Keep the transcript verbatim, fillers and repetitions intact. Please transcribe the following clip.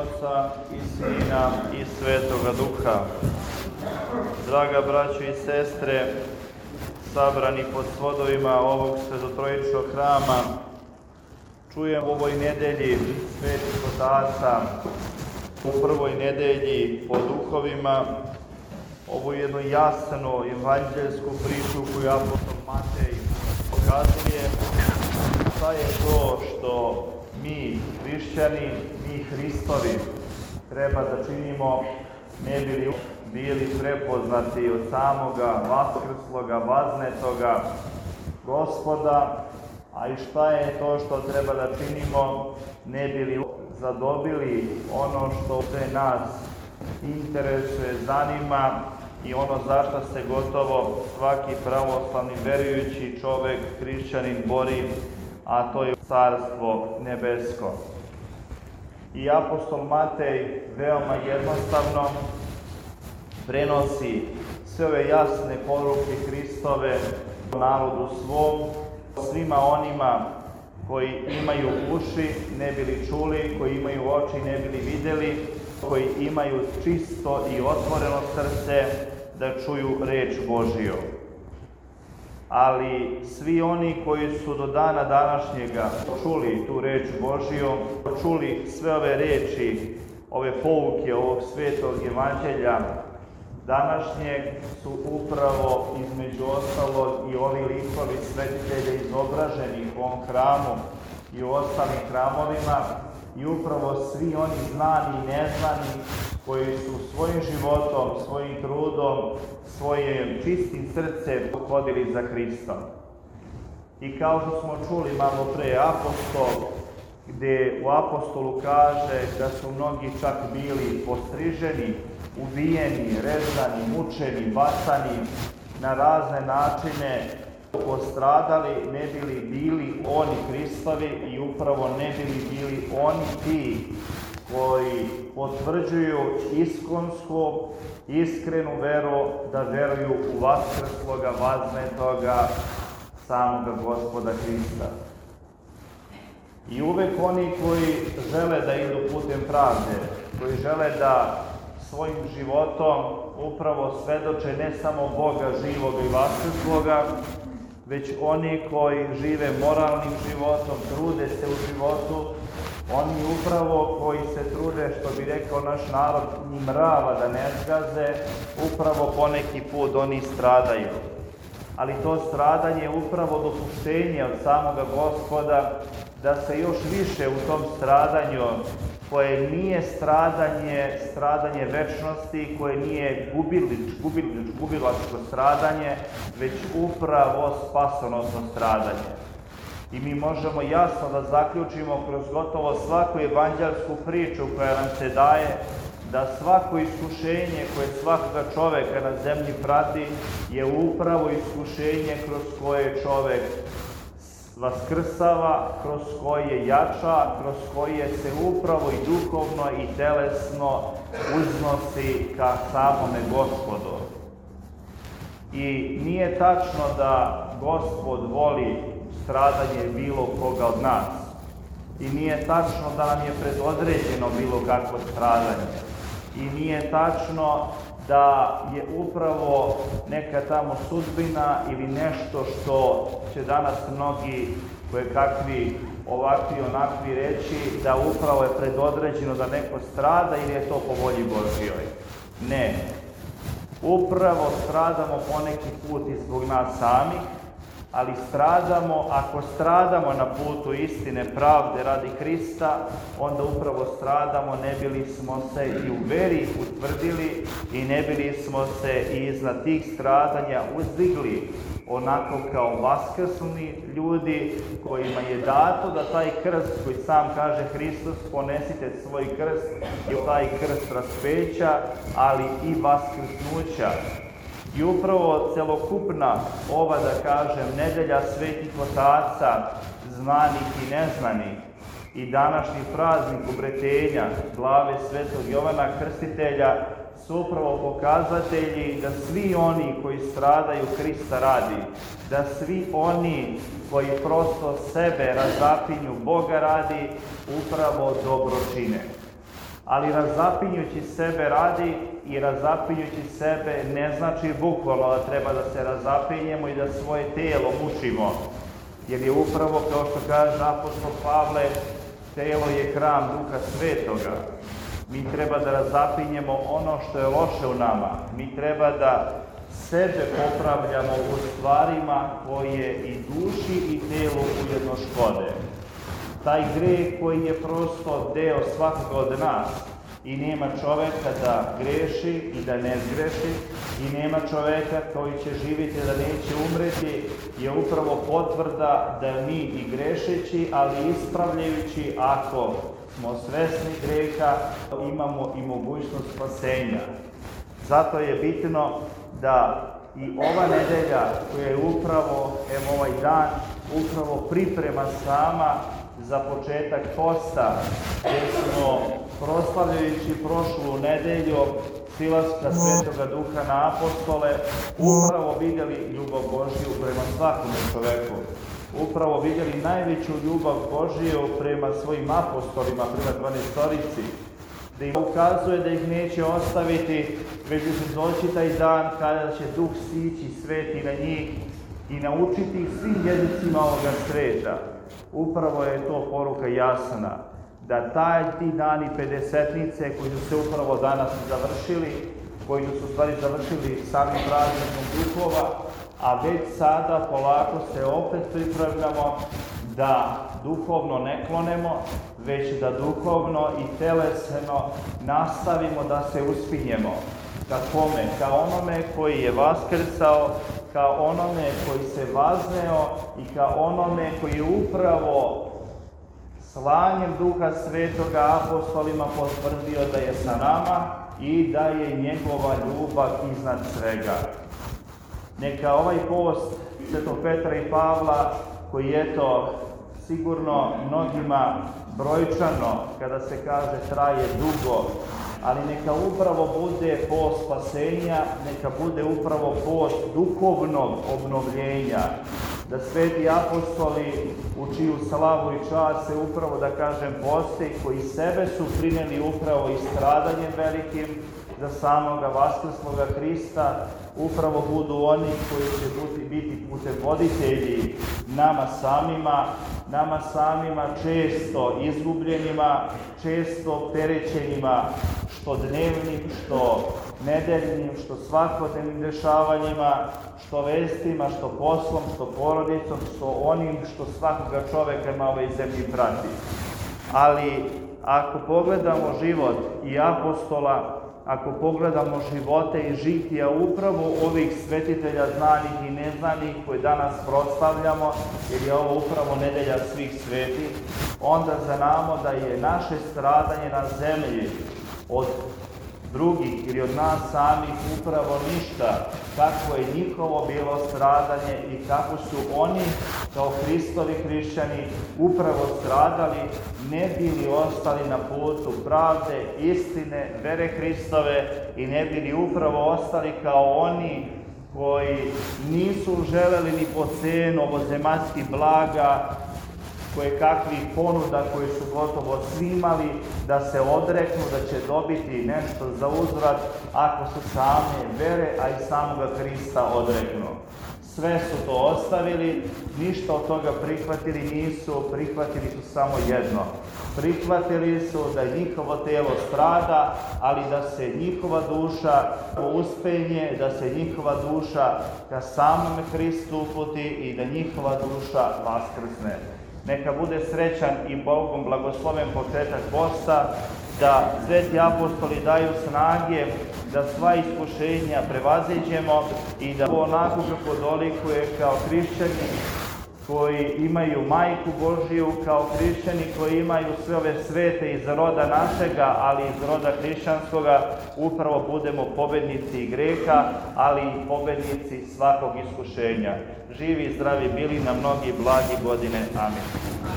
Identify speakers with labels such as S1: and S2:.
S1: Oca i Sina i Svetoga Duha. Draga braćo i sestre, sabrani pod svodovima ovog svetotrojičnog hrama, čujem u ovoj nedelji Svetih Otaca, u prvoj nedelji po duhovima, ovu jednu jasnu evanđelsku priču koju apostol Matej pokazuje šta je to što mi, hrišćani, mi Hristovi, treba da činimo ne bili bili prepoznati od samoga vaskrsloga, vaznetoga Gospoda, a i šta je to što treba da činimo ne bili zadobili ono što sve nas interesuje, zanima i ono za što se gotovo svaki pravoslavni verujući čovek, hrišćanin bori, a to je Carstvo nebesko. I apostol Matej veoma jednostavno prenosi sve ove jasne poruke Hristove narodu svom, svima onima koji imaju uši ne bili čuli, koji imaju oči ne bili videli, koji imaju čisto i otvoreno srce da čuju reč Božiju. Ali svi oni koji su do dana današnjega čuli tu reč Božiju, čuli sve ove reči, ove pouke ovog svetog evanđelja današnjeg, su upravo između ostalog i ovi likovi svetitelja izobraženi u ovom hramu i u ostalim hramovima, i upravo svi oni znani i neznani koji su svojim životom, svojim trudom, svojim čistim srcem hodili za Hristom. I kao što smo čuli malo pre, apostol, gde u apostolu kaže da su mnogi čak bili postriženi, ubijeni, rezani, mučeni, bacani na razne načine, postradali, ne bili bili oni Hristovi i upravo ne bili bili oni ti koji potvrđuju iskonsku, iskrenu veru da veruju u vaskrsloga, vaznetoga, samoga Gospoda Hrista. I uvek oni koji žele da idu putem pravde, koji žele da svojim životom upravo svedoče ne samo Boga živoga i vaskrsloga, već oni koji žive moralnim životom, trude se u životu, oni upravo koji se trude, što bi rekao naš narod, ni mrava da ne zgaze, upravo poneki put oni stradaju. Ali to stradanje je upravo dopuštenje od samoga Gospoda da se još više u tom stradanju, koje nije stradanje, stradanje večnosti, koje nije gubilič, gubilič, gubilačko stradanje, već upravo spasonosno stradanje. I mi možemo jasno da zaključimo kroz gotovo svaku evanđelsku priču koja nam se daje, da svako iskušenje koje svakoga čoveka na zemlji prati je upravo iskušenje kroz koje čovek vaskrsava, kroz koje jača, kroz koje se upravo i duhovno i telesno uznosi ka samome Gospodu. I nije tačno da Gospod voli stradanje bilo koga od nas. I nije tačno da nam je predodređeno bilo kakvo stradanje. I nije tačno da je upravo neka tamo sudbina ili nešto što će danas mnogi koje kakvi ovakvi onakvi reći da upravo je predodređeno da neko strada ili je to po volji Božjoj. Ne. Upravo stradamo poneki put i zbog nas samih, ali stradamo, ako stradamo na putu istine, pravde radi Hrista, onda upravo stradamo ne bili smo se i u veri utvrdili i ne bili smo se i iznad tih stradanja uzdigli onako kao vaskrsni ljudi kojima je dato da taj krst koji sam kaže Hristos, ponesite svoj krst i taj krst raspeća, ali i vaskrsnuća. I upravo celokupna ova, da kažem, nedelja Svetih Otaca, znanih i neznanih, i današnji praznik obretenja glave Svetog Jovana Krstitelja su upravo pokazatelji da svi oni koji stradaju Hrista radi, da svi oni koji prosto sebe razapinju Boga radi, upravo dobro čine. ali razapinjući sebe radi i razapinjući sebe ne znači bukvalno da treba da se razapinjemo i da svoje tijelo mučimo. Jer je upravo, kao što kaže apostol Pavle, telo je hram Duha Svetoga. Mi treba da razapinjemo ono što je loše u nama. Mi treba da sebe popravljamo u stvarima koje i duši i telu ujedno škode. Taj greh koji je prosto deo svakoga od nas i nema čoveka da greši i da ne zgreši i nema čoveka koji će živjeti da neće umreti, je upravo potvrda da mi i grešeći, ali ispravljajući, ako smo svesni greha, imamo i mogućnost spasenja. Zato je bitno da i ova nedelja koja je upravo, evo ovaj dan, upravo priprema sama za početak posta, gdje smo proslavljajući prošlu nedelju silaska Svetoga Duha na apostole, upravo vidjeli ljubav Božju prema svakom čoveku. Upravo vidjeli najveću ljubav Božju prema svojim apostolima, prema dvanaestorici, da im ukazuje da ih neće ostaviti, već da će doći taj dan kada će Duh sići sveti na njih i naučiti ih svim jezicima ovoga sveta. Upravo je to poruka jasna, da taj ti dani pedesetnice koji su se upravo danas završili, koji su u stvari završili samim praznikom duhova, a već sada polako se opet pripremljamo da duhovno ne klonemo, već da duhovno i telesno nastavimo da se uspinjemo. Ka kome? Ka onome koji je vaskrsao, ka onome koji se vazneo i ka onome koji je upravo slanjem Duha Svetoga apostolima potvrdio da je sa nama i da je njegova ljubav iznad svega. Neka ovaj post Svetog Petra i Pavla, koji je to sigurno mnogima brojčano, kada se kaže traje dugo, ali neka upravo bude post spasenja, neka bude upravo post duhovnog obnovljenja, da sveti apostoli u čiju slavu i čast se upravo, da kažem, poste, koji sebe su prineli upravo i stradanjem velikim za samoga vaskrsloga Hrista, upravo budu oni koji će biti putem voditelji nama samima, nama samima često izgubljenima, često opterećenima, što dnevnim, što nedeljnim, što svakodnevnim dešavanjima, što vestima, što poslom, što porodicom, što onim što svakoga čoveka na ovoj zemlji prati. Ali ako pogledamo život i apostola, ako pogledamo živote i žitija upravo ovih svetitelja znanih i neznanih koje danas proslavljamo, jer je ovo upravo nedelja svih svetih, onda znamo da je naše stradanje na zemlji od drugih ili od nas samih upravo ništa, kako je njihovo bilo stradanje i kako su oni kao Hristovi hrišćani upravo stradali, ne bili ostali na putu pravde, istine, vere Hristove i ne bili upravo ostali kao oni koji nisu želeli ni po cenu ovozemaljskih blaga, koje kakvih ponuda koje su gotovo svi imali, da se odreknu, da će dobiti nešto za uzvrat ako se same vere, a i samoga Hrista odreknu. Sve su to ostavili, ništa od toga prihvatili nisu, prihvatili su samo jedno. Prihvatili su da njihovo telo strada, ali da se njihova duša uspenje, da se njihova duša ka samome Hristu uputi i da njihova duša vaskrsne. Neka bude srećan i Bogom blagosloven početak posta, da sveti apostoli daju snage da sva iskušenja prevaziđemo i da onako kako dolikuje kao hrišćani koji imaju Majku Božiju, kao hrišćani koji imaju sve ove svete iz roda našega, ali iz roda hrišćanskoga, upravo budemo pobednici greha, ali i pobednici svakog iskušenja. Živi i zdravi bili na mnogi blagi godine. Amin.